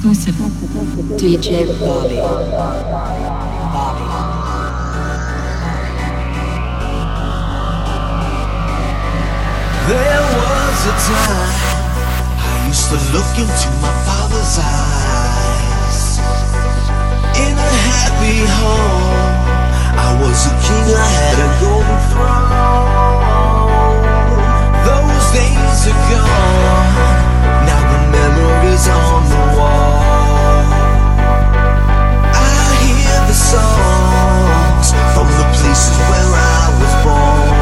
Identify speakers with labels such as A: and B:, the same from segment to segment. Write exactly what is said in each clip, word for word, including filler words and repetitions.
A: Exclusive. D J Bobby. Bobby.
B: There was a time I used to look into my father's eyes. In a happy home, I was a king, I had a golden throne. Those days are gone, now the memories on the wall. I hear the songs from the places where I was born.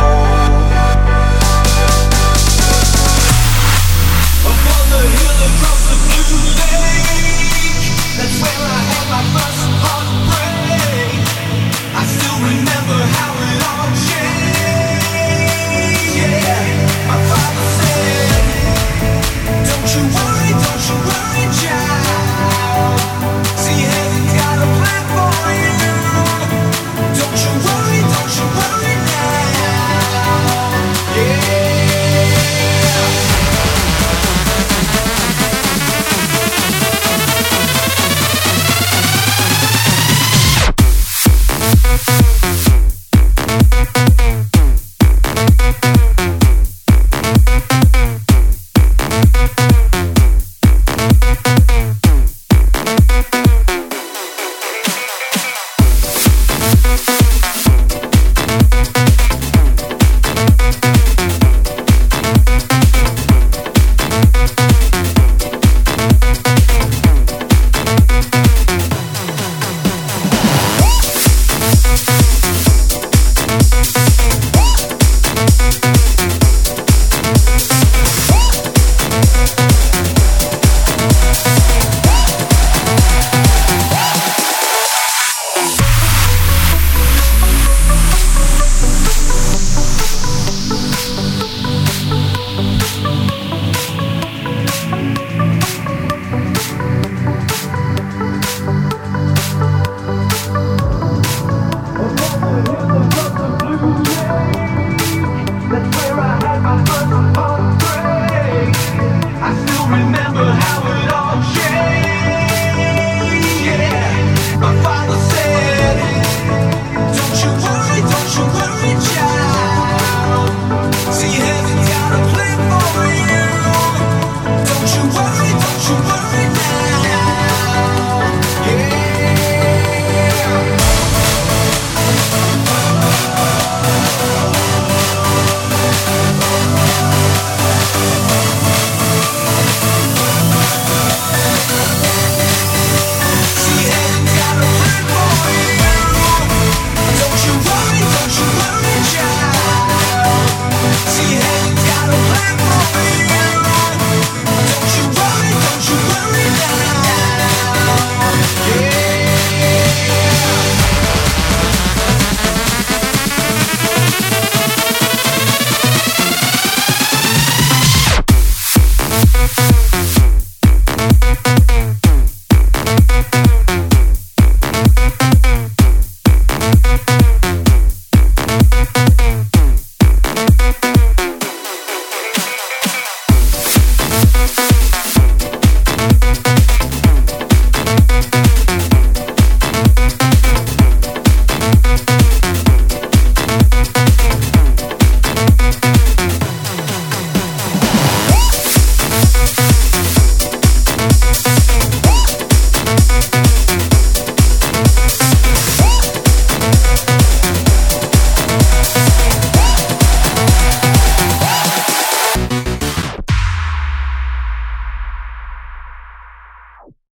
B: Upon the hill across the blue lake, that's where I had my first heartbreak. I still remember how it all changed. Yeah, my father said, don't you worry, don't you worry, child. See, heaven's got a plan for you. Don't you worry, don't you worry now. Yeah.